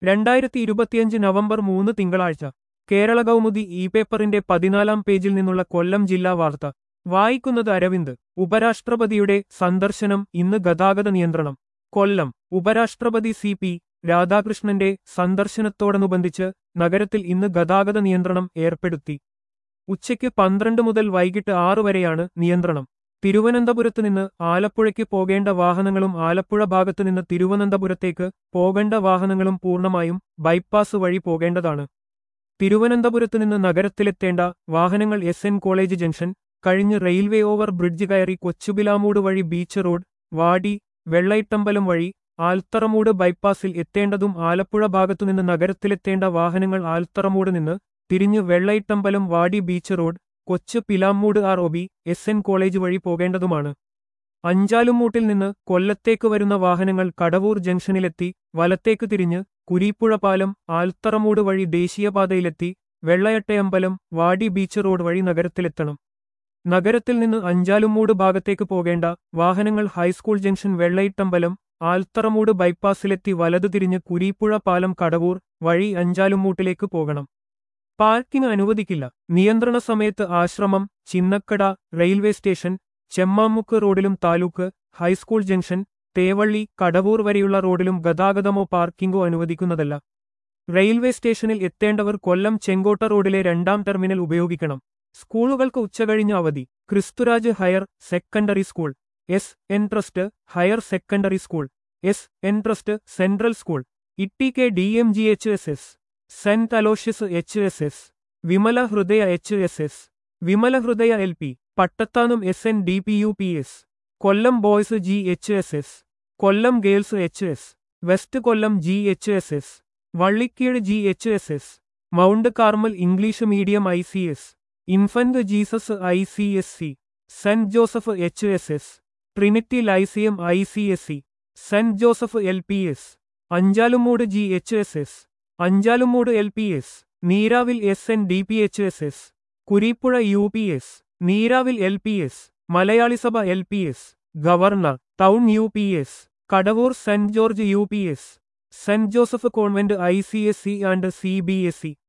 2025 November 3 തിങ്കളാഴ്ച കേരള കൗമുദി പേപ്പറിന്റെ 14-ാം പേജിൽ നിന്നുള്ള കൊല്ലം ജില്ലാ വാർത്ത വായിക്കുന്നത് അരവിന്ദ്. ഉപരാഷ്ട്രപതിയുടെ സന്ദർശനം ഇന്ന് ഗതാഗത നിയന്ത്രണം. കൊല്ലം. ഉപരാഷ്ട്രപതി CP രാധാകൃഷ്ണന്റെ സന്ദർശനത്തോടനുബന്ധിച്ച് നഗരത്തിൽ ഇന്ന് ഗതാഗത നിയന്ത്രണം ഏർപ്പെടുത്തി. ഉച്ചയ്ക്ക് 12 മുതൽ വൈകിട്ട് 6 വരെയാണ് നിയന്ത്രണം. തിരുവനന്തപുരത്ത് നിന്ന് ആലപ്പുഴയ്ക്ക് പോകേണ്ട വാഹനങ്ങളും ആലപ്പുഴ ഭാഗത്തു നിന്ന് തിരുവനന്തപുരത്തേക്ക് പോകേണ്ട വാഹനങ്ങളും പൂർണ്ണമായും ബൈപ്പാസ് വഴി പോകേണ്ടതാണ്. തിരുവനന്തപുരത്ത് നിന്ന് നഗരത്തിലെത്തേണ്ട വാഹനങ്ങൾ SN കോളേജ് ജംഗ്ഷൻ കഴിഞ്ഞ് റെയിൽവേ ഓവർ ബ്രിഡ്ജ് കയറി കൊച്ചുപിലാമൂട് വഴി ബീച്ച് റോഡ്, വാടി, വെള്ളയിട്ടമ്പലം വഴി ആൽത്തറമൂട് ബൈപ്പാസിൽ എത്തേണ്ടതും ആലപ്പുഴ ഭാഗത്തുനിന്ന് നഗരത്തിലെത്തേണ്ട വാഹനങ്ങൾ ആൽത്തറമൂട് നിന്ന് തിരിഞ്ഞ് വെള്ളയിട്ടമ്പലം, വാടി, ബീച്ച് റോഡ്, കൊച്ചു പിലാമൂട് ROB, SN കോളേജ് വഴി പോകേണ്ടതുമാണ്. അഞ്ചാലുംമൂട്ടിൽ നിന്ന് കൊല്ലത്തേക്ക് വരുന്ന വാഹനങ്ങൾ കടവൂർ ജംഗ്ഷനിലെത്തി വലത്തേക്ക് തിരിഞ്ഞ് കുരീപ്പുഴ പാലം, ആൽത്തറമൂട് വഴി ദേശീയപാതയിലെത്തി വെള്ളയട്ടയമ്പലം, വാടി, ബീച്ച് റോഡ് വഴി നഗരത്തിലെത്തണം. നഗരത്തിൽ നിന്ന് അഞ്ചാലുംമൂട് ഭാഗത്തേക്ക് പോകേണ്ട വാഹനങ്ങൾ ഹൈസ്കൂൾ ജംഗ്ഷൻ, വെള്ളയിട്ടമ്പലം, ആൽത്തറമൂട് ബൈപ്പാസിലെത്തി വലതു തിരിഞ്ഞ് കുരീപ്പുഴ പാലം, കടവൂർ വഴി അഞ്ചാലുംമൂട്ടിലേക്ക് പോകണം. പാർക്കിംഗ് അനുവദിക്കില്ല. നിയന്ത്രണ സമയത്ത് ആശ്രമം, ചിന്നക്കട, റെയിൽവേ സ്റ്റേഷൻ, ചെമ്മാമുക്ക് റോഡിലും താലൂക്ക്, ഹൈസ്കൂൾ ജംഗ്ഷൻ, തേവള്ളി, കടവൂർ വരെയുള്ള റോഡിലും ഗതാഗതമോ പാർക്കിംഗോ അനുവദിക്കുന്നതല്ല. റെയിൽവേ സ്റ്റേഷനിൽ എത്തേണ്ടവർ കൊല്ലം ചെങ്കോട്ട റോഡിലെ 2ാം ടെർമിനൽ ഉപയോഗിക്കണം. സ്കൂളുകൾക്ക് ഉച്ചകഴിഞ്ഞ് അവധി. Kristhuraj higher secondary school, SN trust higher secondary school, SN trust central school, ITK DMGHSS, saint Aloysius HSS, Vimala Hridaya HSS, Vimala Hridaya LP, Pattathanam SN DPUPS, Kollam boys GHSS, Kollam girls HS, west Kollam GHSS, Vallikeezhu GHSS, mount Carmel English medium ICS, infant Jesus ICSC, saint Joseph HSS, Trinity Lyceum ICSE, saint Joseph LPS, Anchalummoodu GHSS, Anchalummoodu LPS, Neeravil SN DPHSS, Kureepuzha UPS, Neeravil LPS, മലയാളിസഭ LPS, governor town UPS, Kadavoor saint George UPS, saint Joseph convent ICSE and CBSE.